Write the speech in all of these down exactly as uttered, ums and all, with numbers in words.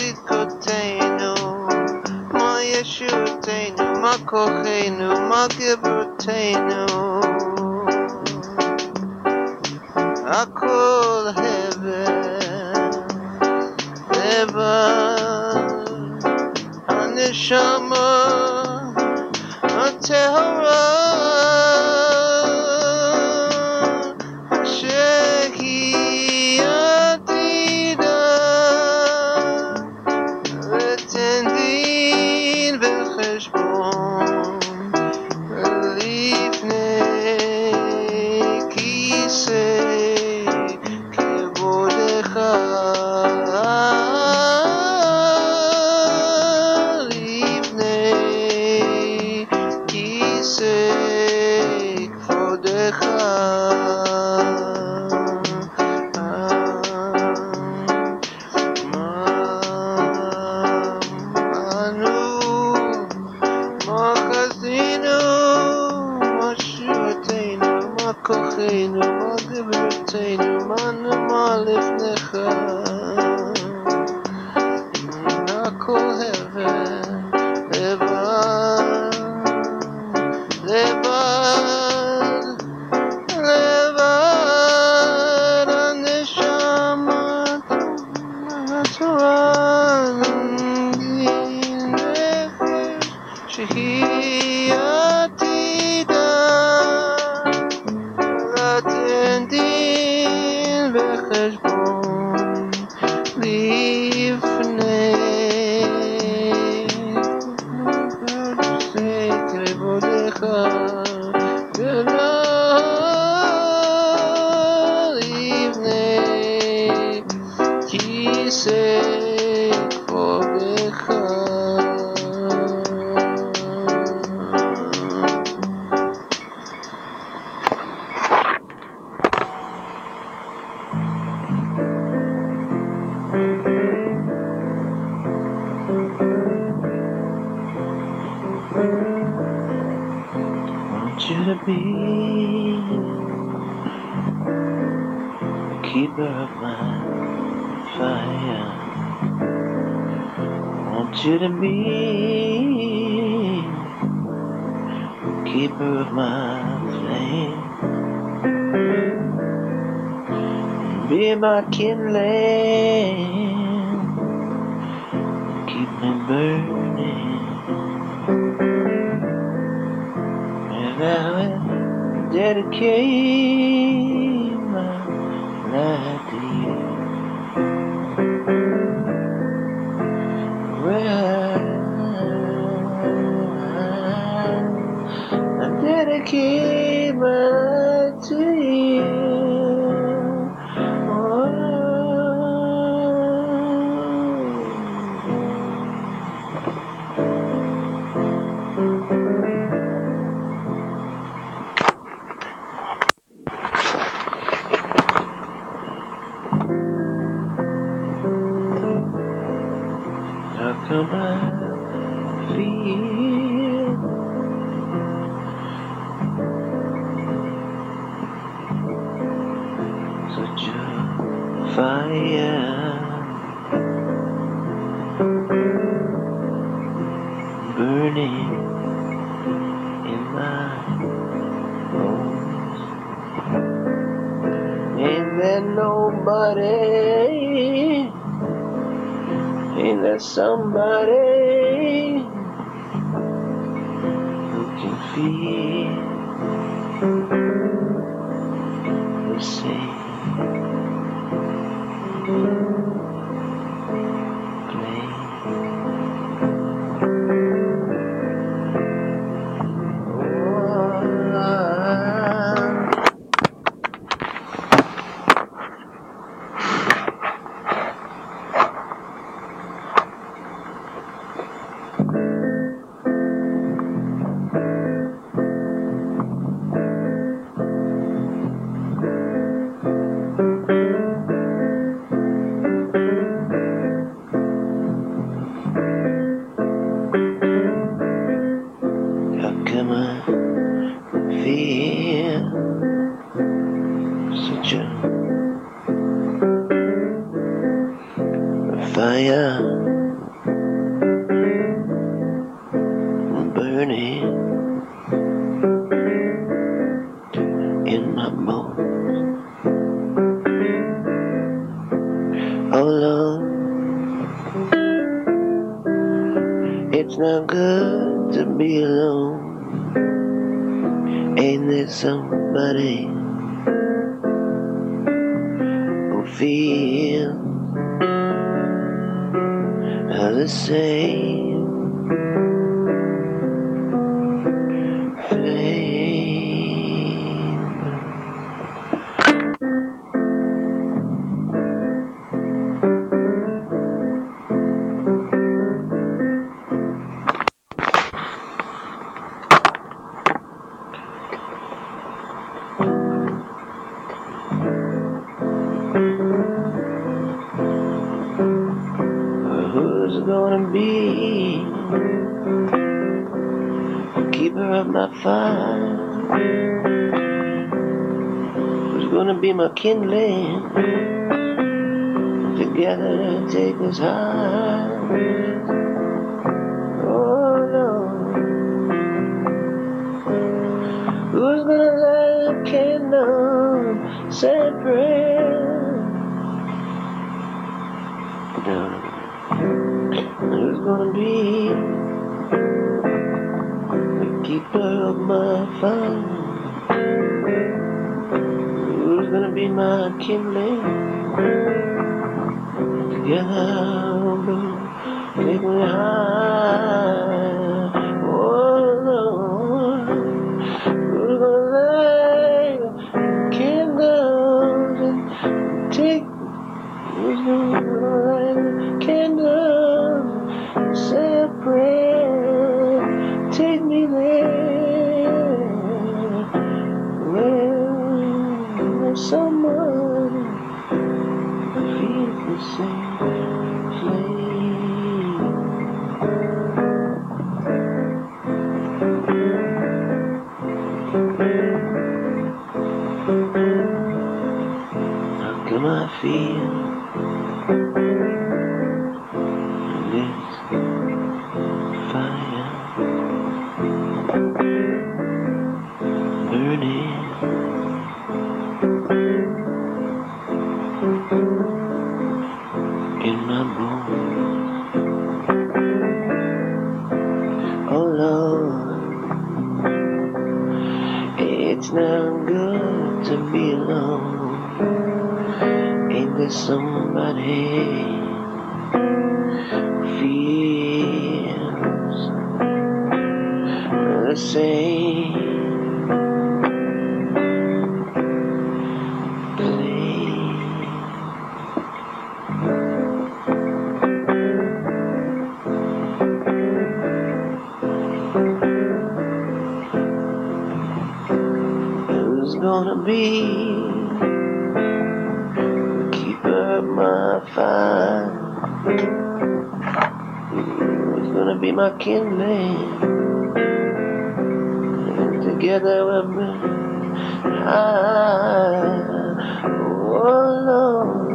צדקותינו, מה ישועתנו, מה כוחנו, מה גבורתנו. הכל הבל לבד, הנשמה הטהורה שהיא עתידה לתן דין וחשבון לפני כיסא כבודך, לפני כיסא כבודך. כוחנו, מה גבורתנו, מה נאמר לפניך. הכל הבל לבד, לבד, לבד, הנשמה התורה דין נפש שהיא עתידה לתן דין וחשבון לפני כבודך, ולא לפני כיסא כבודך. You to be the keeper of my fire. Want you to be the keeper of my flame. Be my kindling, keep me burning. I will dedicate my life to you. Well, I dedicate my life to you. How come I feel such a fire burning in my bones? Ain't there nobody? Ain't there somebody who can feel the same flame? fire burning in my bones. Oh Lord, it's not good to be alone. Ain't there somebody who feels the same flame? Who's gonna be the keeper of my fire? Who's gonna be my kindling? Together take us high. Oh Lord, who's gonna light a candle, say a prayer? Who's gonna be the keeper of my fire? Who's gonna be my kindling? Together we'll take me high. Oh Lord, who's gonna light candles and take? Who's gonna light candles, say a prayer, take me there, where there's someone who feels the same flame. How come I feel this fire burning in my bones? Oh Lord, it's not good to be alone. Ain't there somebody feels the same flame? Who's gonna be the keeper of my fire? Who's gonna be my kindling? And together we'll be high. Oh Lord,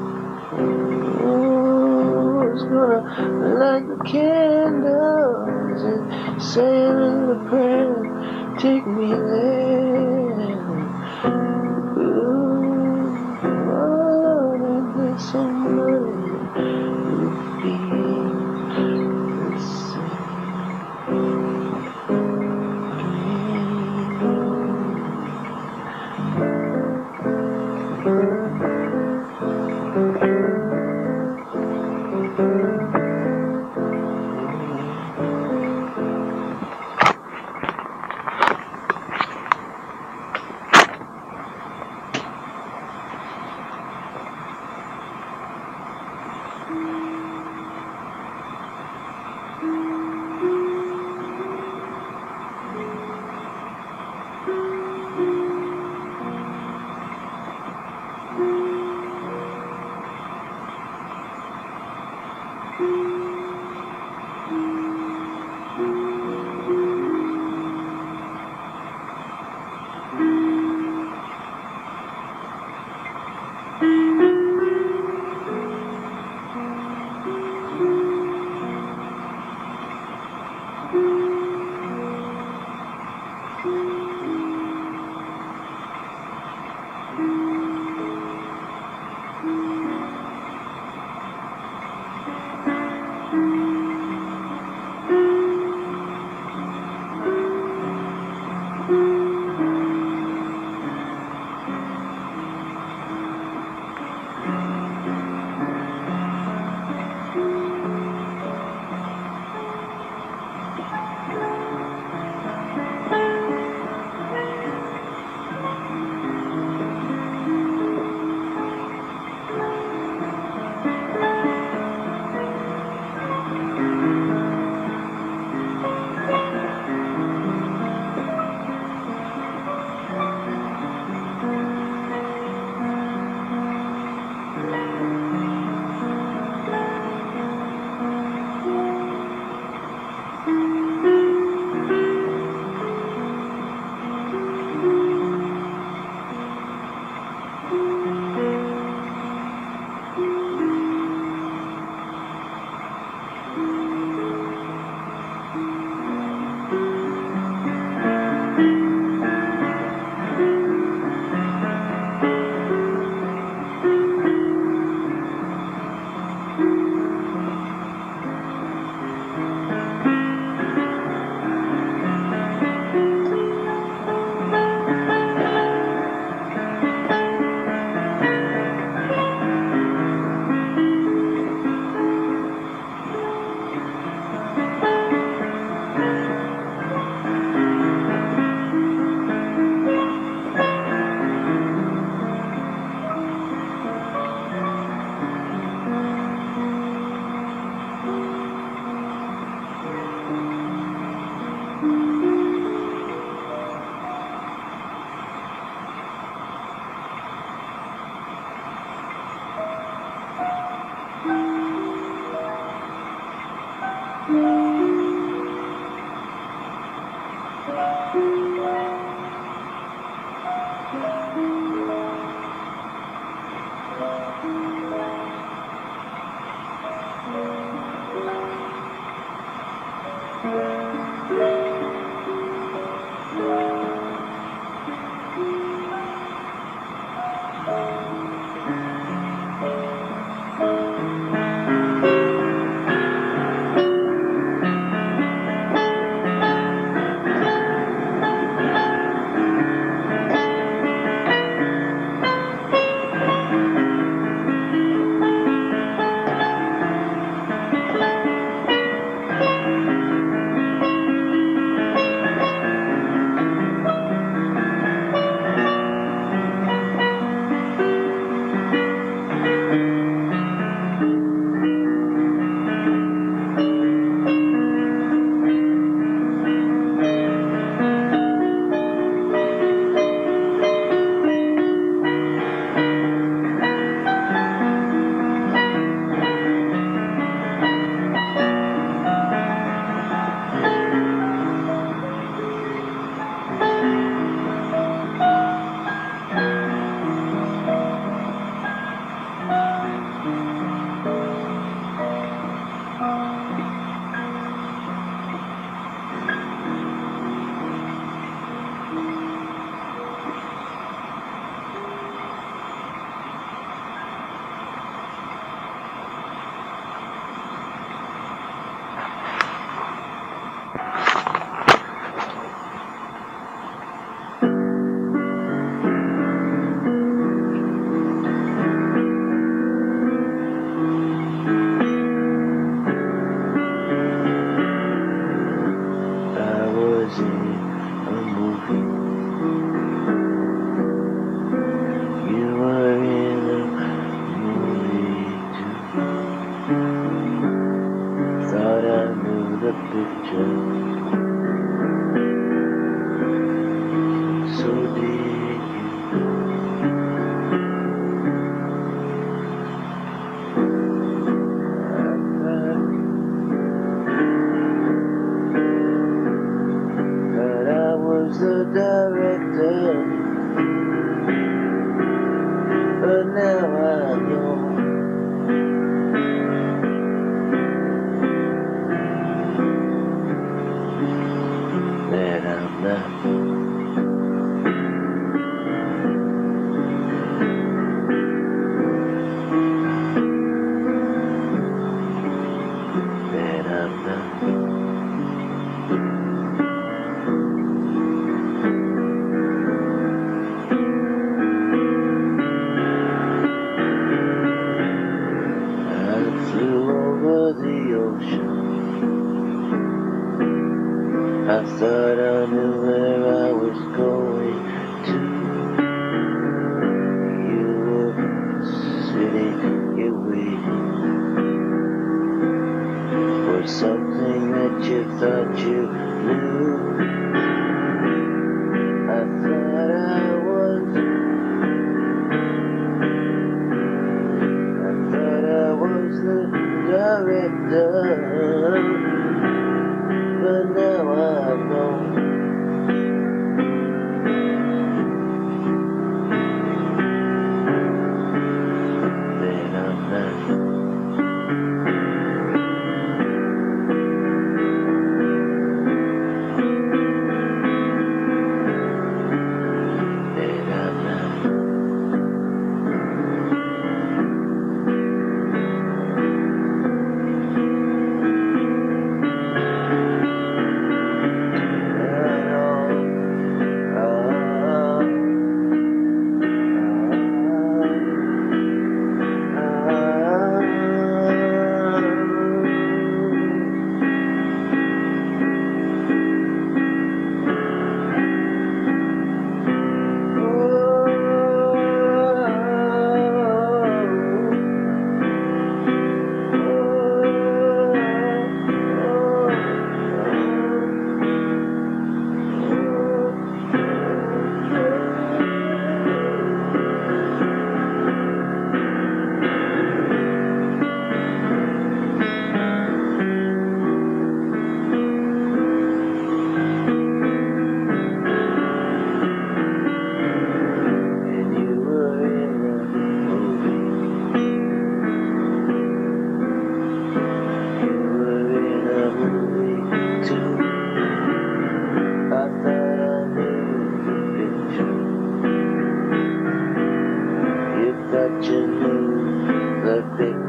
who's gonna light the candles and say a little prayer? Take me there. Ooh, oh Lord, and there's somebody who feels the same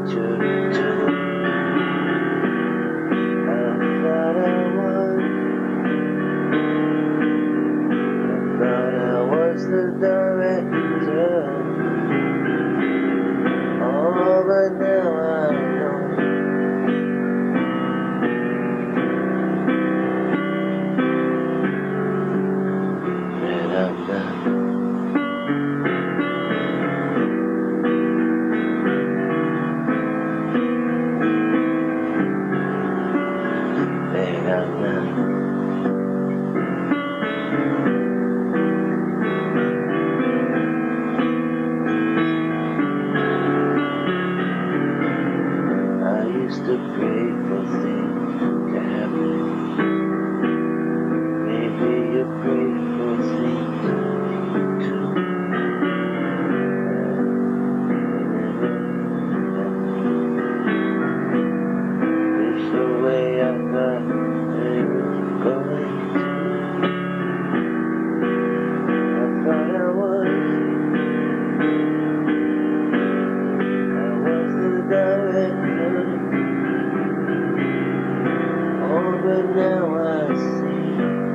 choo-choo. I thought I was, I thought I was the director. Oh, but now I know that I'm not. That I'm not. I used to pray for things to happen. Maybe you pray for things too. It's the way I thought it was going to. I thought I was, I was the director. Oh, but now I see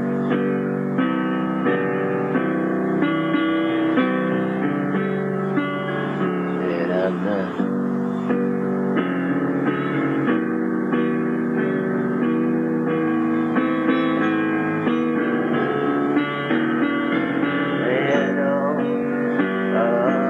that I'm not. And oh, ah,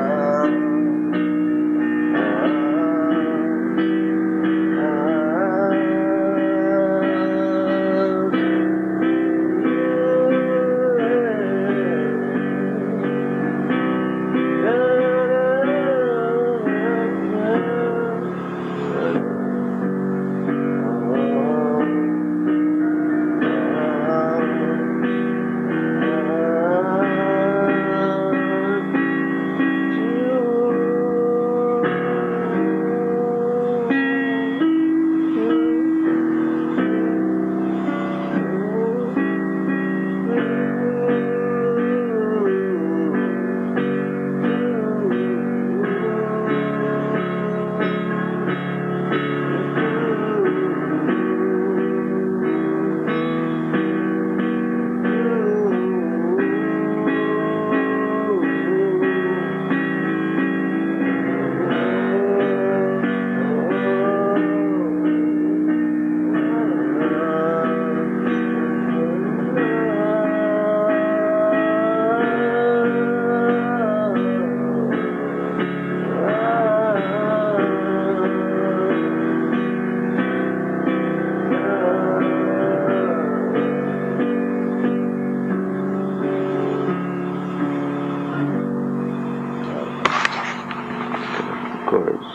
of course.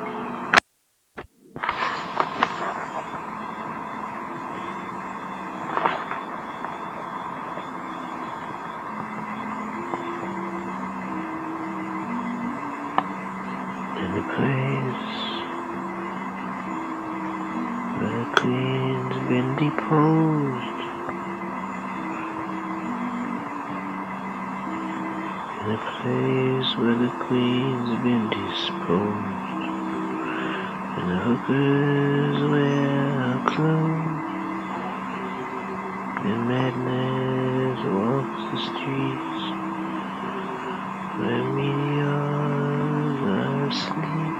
In the place where the queen's been deposed, in the place where the queen's been disposed, and the hookers wear her clothes, and madness walks the streets, where meteors are asleep,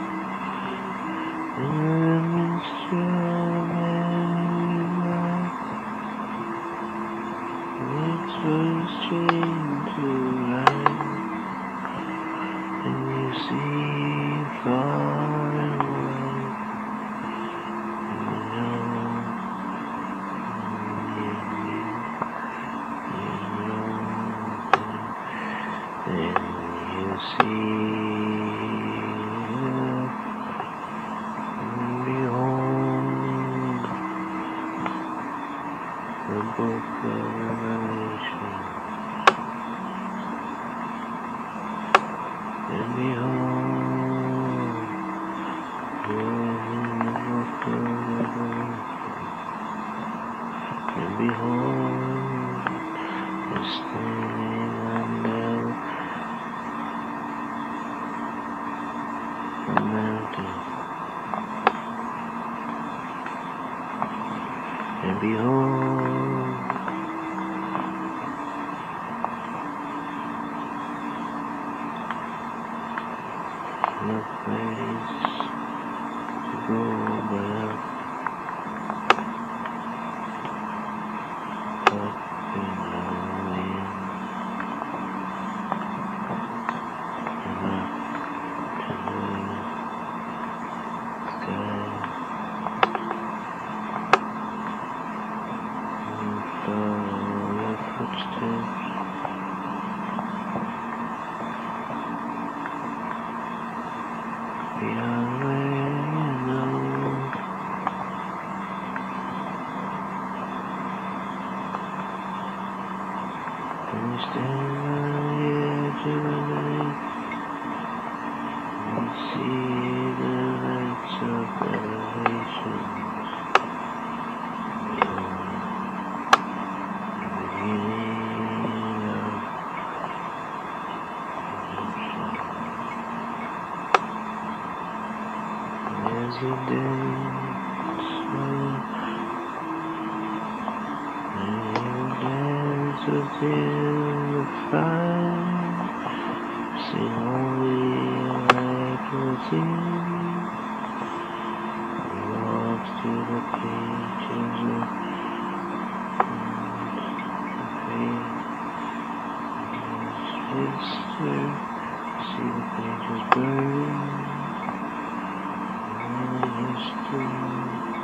and the minstrel man waits for his train to ride, and you see far and wide, and you know, you know, and you see, and behold, the book of Revelation, and behold, you're in the book of Revelation, and behold, you're standing under the mountain. And behold, no place to go but up. Within the fire, see only electricity. He walks to the pages of his sister. See the pages burn. And history.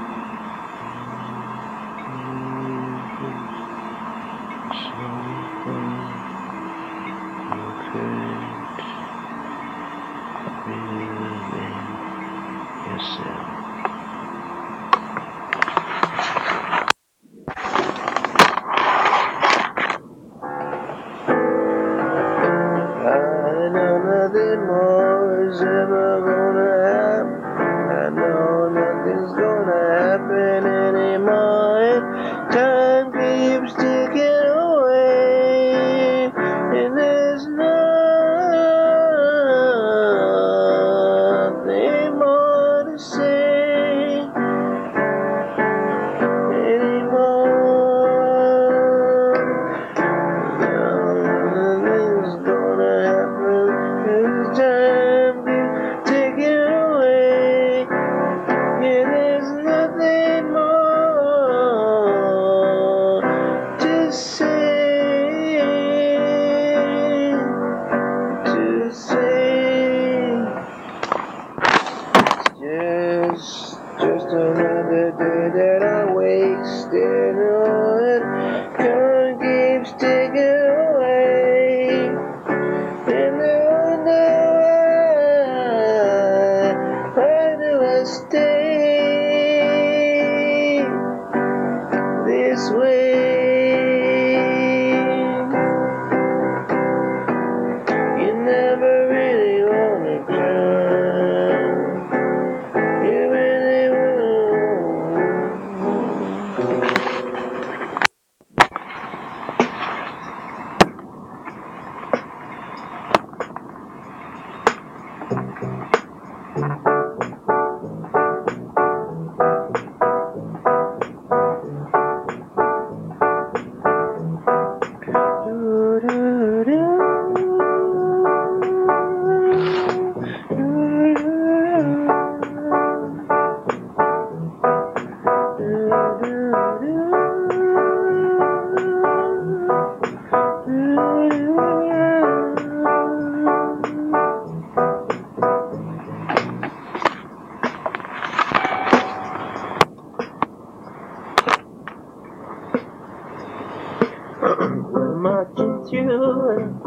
We're marching through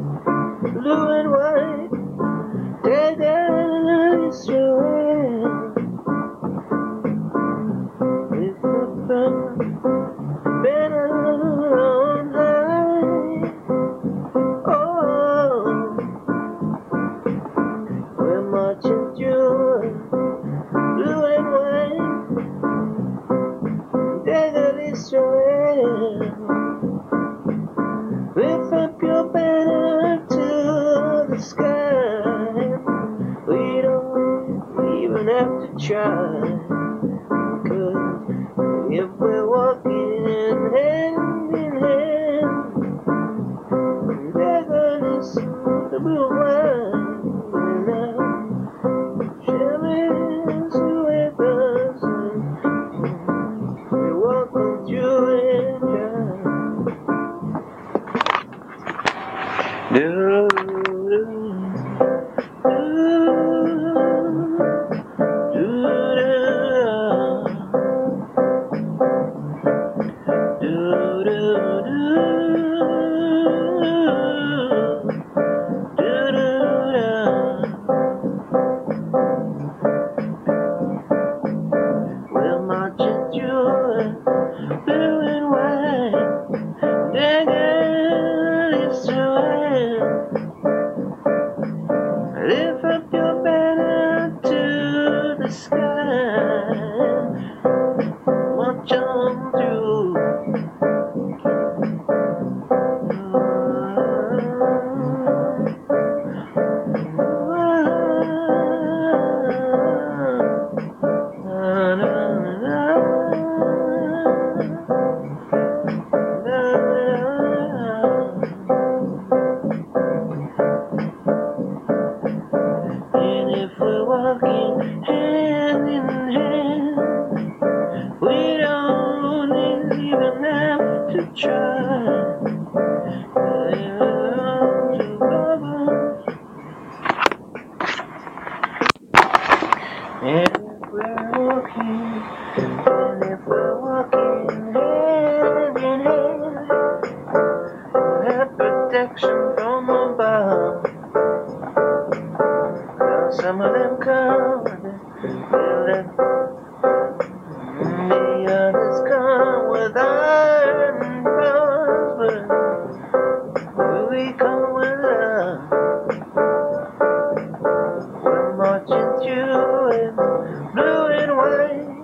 blue and white, dead and Israel. With the banner on high. Oh, we're marching through blue and white, dead and Israel. Lift up your banner to the sky. We don't even have to try. Cause if we're walking hand in hand. They're gonna soon the blue wine now. Sharing with us, we walk on through it. Do we're marching through blue and white. Dagger is through. Lift up your banner to the sky. March on through. And if we're walking hand in hand, we don't even have to try. And if we're walking, and if we're walking hand in hand, we'll have protection from above. Now some of them come, they'll let the others come with iron bars, but will we come with love? We're marching through it, blue and white.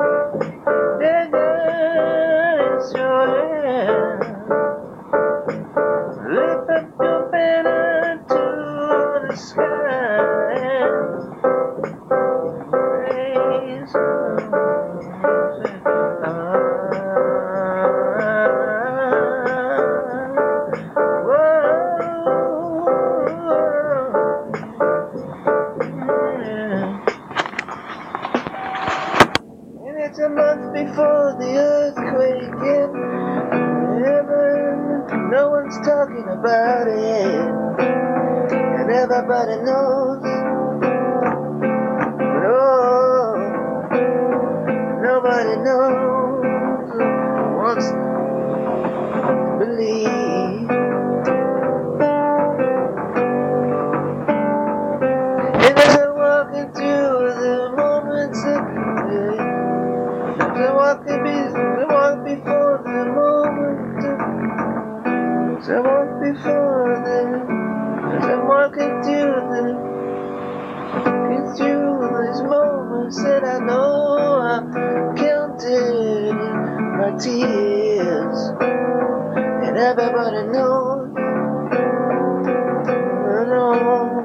Dagger is your hand. Lift up your banner to the sky. Praise it's a month before the earthquake hit. Heaven, no one's talking about it, and everybody knows. But oh, nobody knows, wants to believe. And as I'm walking through the moments of I walk, be, I walk before the moment. As I walk before the, as I'm walking through the, walking through these moments that I know I've counted my tears, and everybody knows. I know,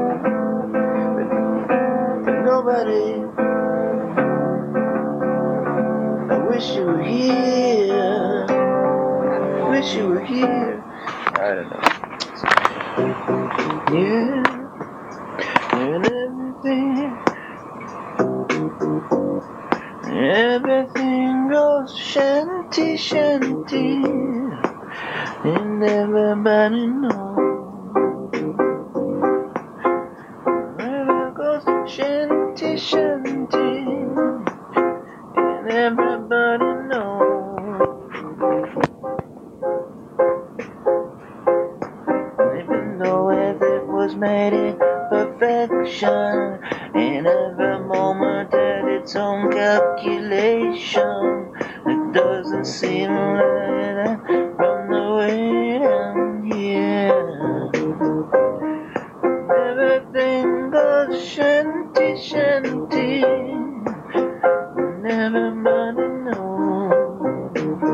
but, but nobody. I wish you were here. I wish you were here. I don't know. Yeah. And everything, everything goes shanty shanty, and everybody knows. Everything goes shanty shanty. Everybody knows. Even though it was made in perfection, in every moment at its own calculation, it doesn't seem right from the way down here. Everything goes shanty shanty. Everybody knows.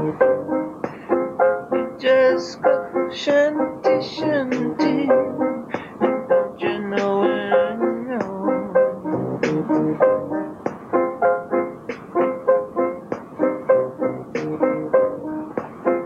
It just goes shanty shanty. And don't you know it? I know.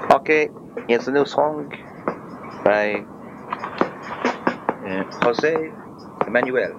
Okay, here's a new song by uh, Jose Emmanuel.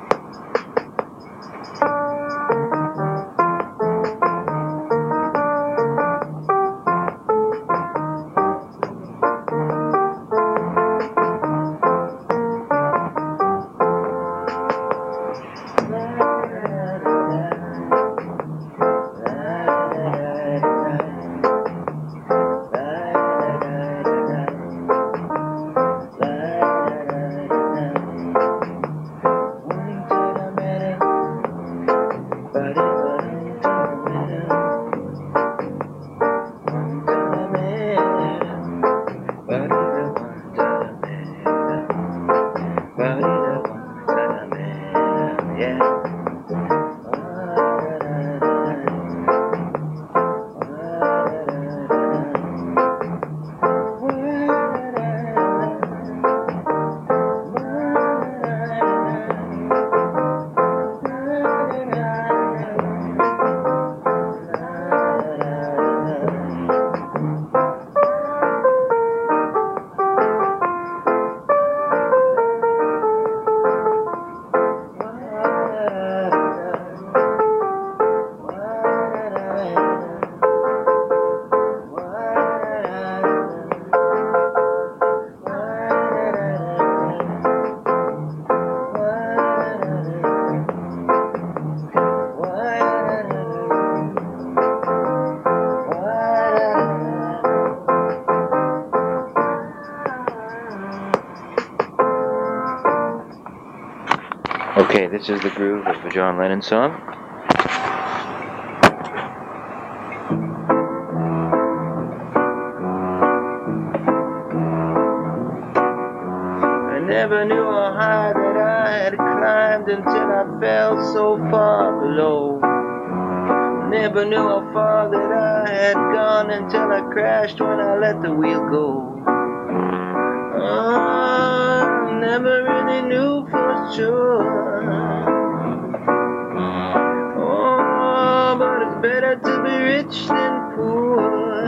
Okay, this is the groove of a John Lennon song. I never knew how high that I had climbed until I fell so far below. Never knew how far that I had gone until I crashed when I let the wheel go. Oh, never really knew for sure. Oh, but it's better to be rich than poor.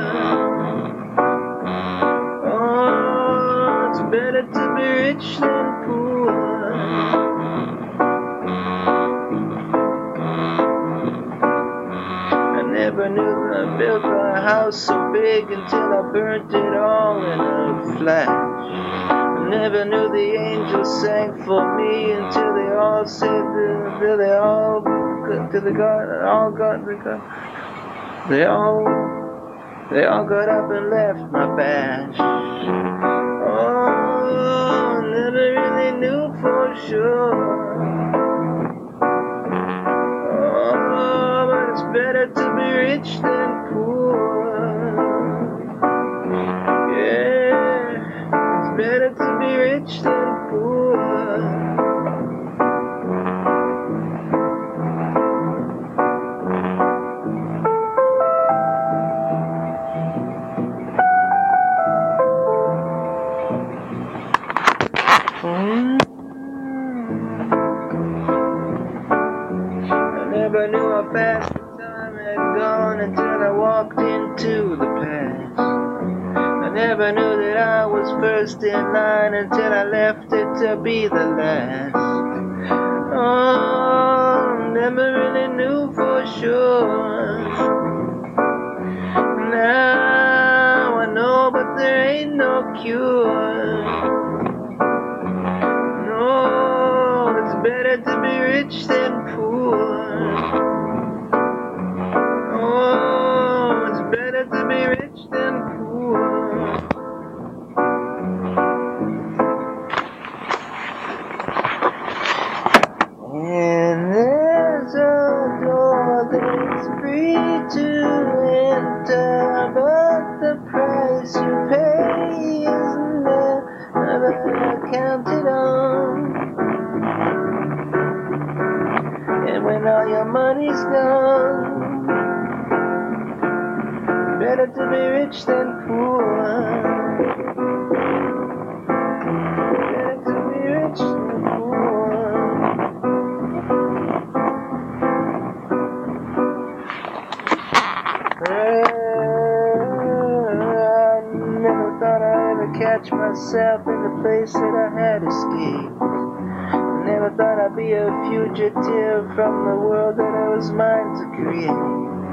Oh, it's better to be rich than poor. I never knew I built a house so big until I burnt it all in a flash. I never knew the angels sang for me until they all said, until they all got to the God, all got the God, they all, they all got up and left my bash. Oh, never really knew for sure. Oh, but it's better to be rich than poor. Yeah, it's better to be rich than poor. I never knew how fast the time had gone until I walked into the past. I never knew that I was first in line until I left it to be the last. Oh, never really knew for sure. Now I know, but there ain't no cure. No, it's better to be rich than poor. Oh, it's better to be rich than poor. And there's a door that's free to enter, but the price you pay is never counted on. And when all your money's gone, better to be rich than poor. Better to be rich than poor. catch myself in the place that I had escaped. Never thought I'd be a fugitive from the world that I was mine to create.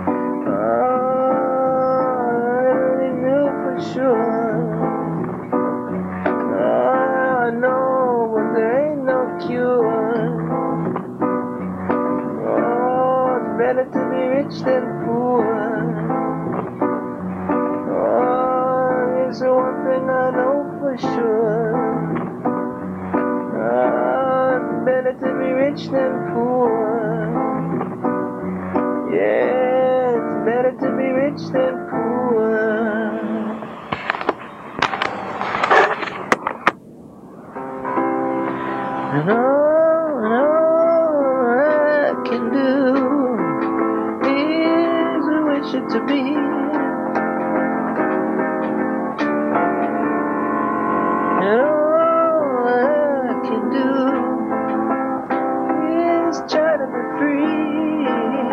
Oh, I really knew for sure. Oh, I know, but there ain't no cure. Oh, it's better to be rich than poor. Oh, here's the one thing I know for sure. Oh, it's better to be rich than poor. Yeah, it's better to be rich than poor. And all, and all I can do is wish it to be. And all I can do is try to be free.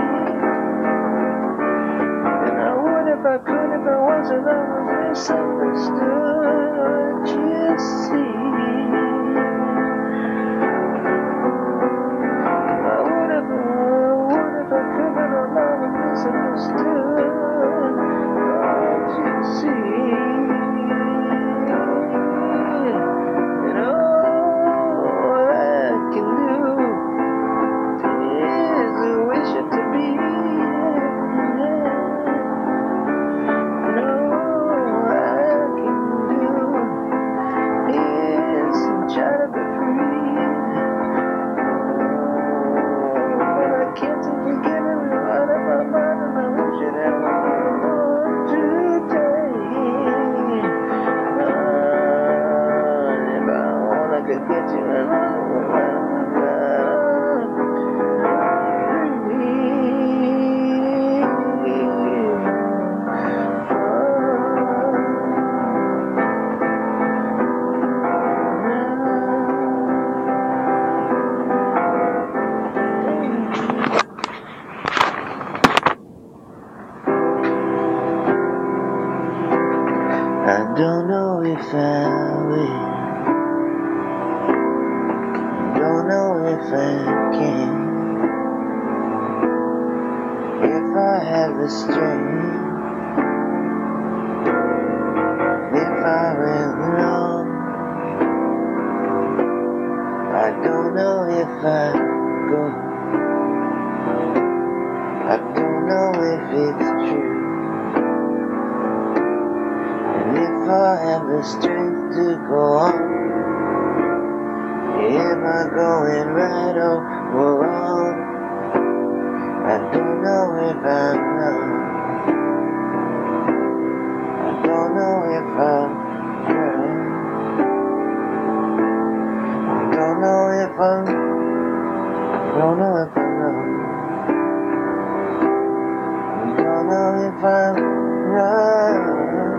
And I would if I could, if I wasn't, I was misunderstood. You see, I would if I would if I could, but I'm not misunderstood. Don't you see? And all I can do is wish it to be. And all I can do is try to be free. But I can't seem to get it out of my mind, and I wish it had more today. Oh, if I only could get you another. I don't know if I will. Don't know if I can. If I have the strength. If I will wrong. I don't know if I go. I don't know if it's true. If I have the strength to go on, am I going right or wrong? I don't know if I'm wrong. I don't know if I'm right. I don't know if I'm, don't know if I'm wrong. I don't know if I'm right.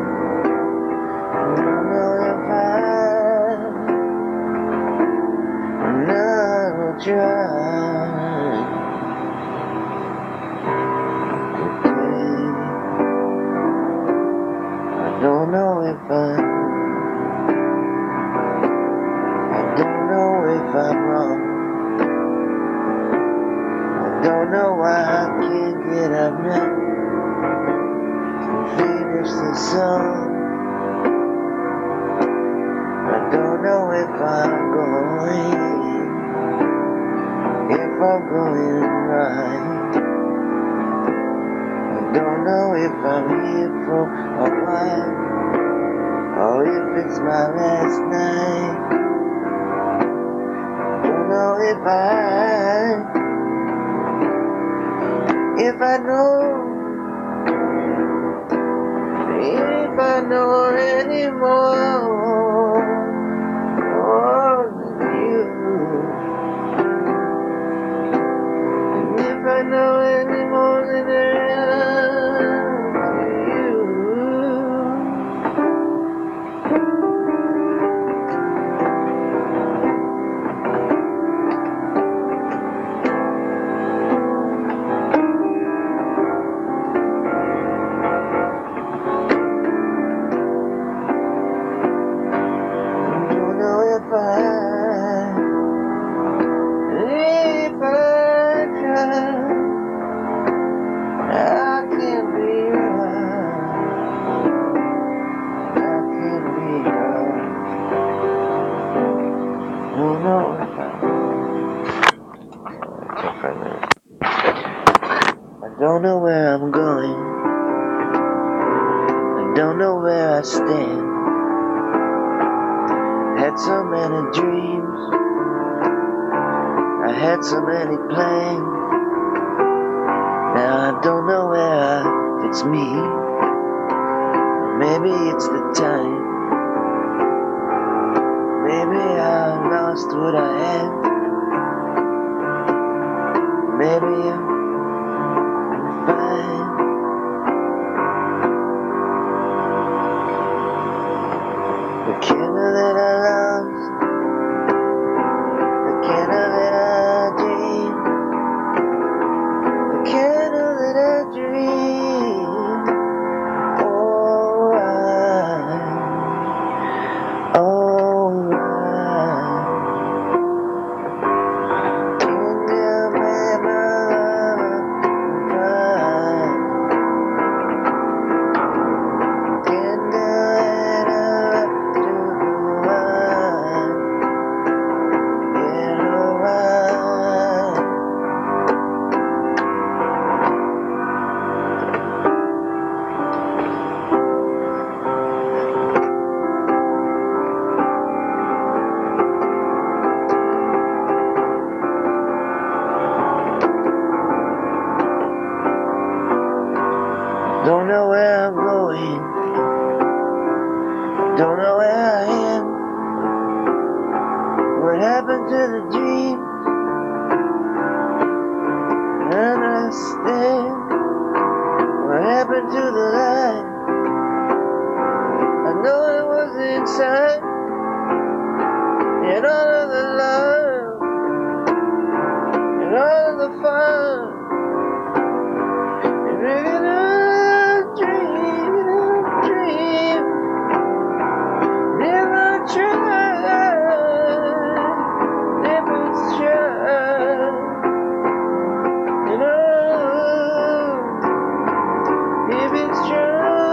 I don't know if I'm not trying today. I don't know if I'm, I don't know if I'm wrong. I don't know why I can't get up now and finish the song. I don't know if I'm going, if I'm going right. I don't know if I'm here for a while, or if it's my last night. I don't know if I, if I know, if I know anymore. I know any more than I am to you. don't know where I'm going. I don't know where I stand. Had so many dreams. I had so many plans. Now I don't know where it's me. Maybe it's the time. Maybe I lost what I had. Maybe I'm fine. The candle that I lost, the candle that I dreamed, the candle that I dreamed. Oh, I, oh, I can't remember right. Can't do it to go on. Get away. Don't know where I'm going. Don't know where I am. What happened to the dream? I understand. What happened to the light? I know it was inside. And all of the love, and all of the fun. And making a dream, a dream. Never try, never try. You know, if it's true.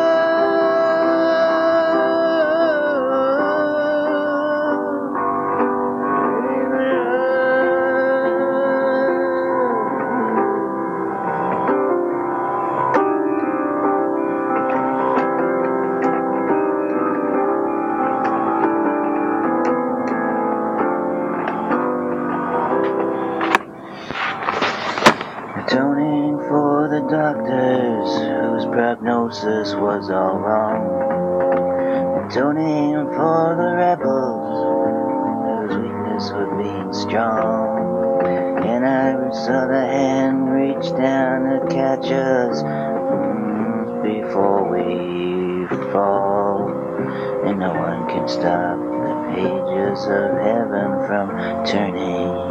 Atoning for the doctors whose prognosis was all wrong. Atoning for the rebels whose weakness was being strong. And I saw the hand reach down to catch us mm, before we fall. And no one can stop the pages of heaven from turning.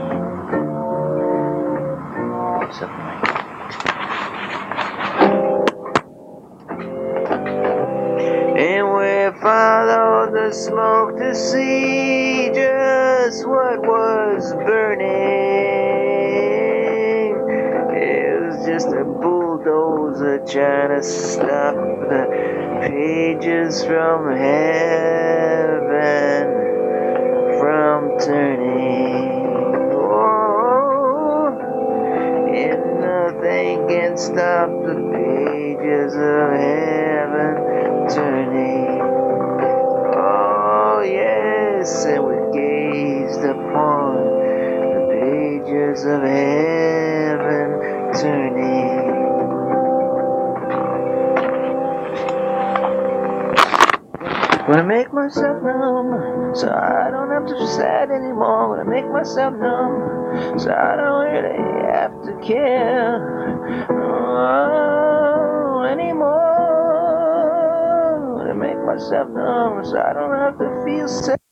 Something like that. And we followed the smoke to see just what was burning. It was just a bulldozer trying to stop the pages from heaven from turning. Nothing can stop the pages of heaven turning. Oh yes, and we gazed upon the pages of heaven turning. When I make myself numb, so I don't have to be sad anymore. When I make myself numb, so I don't really have to care oh, anymore. When I make myself numb, so I don't have to feel sad.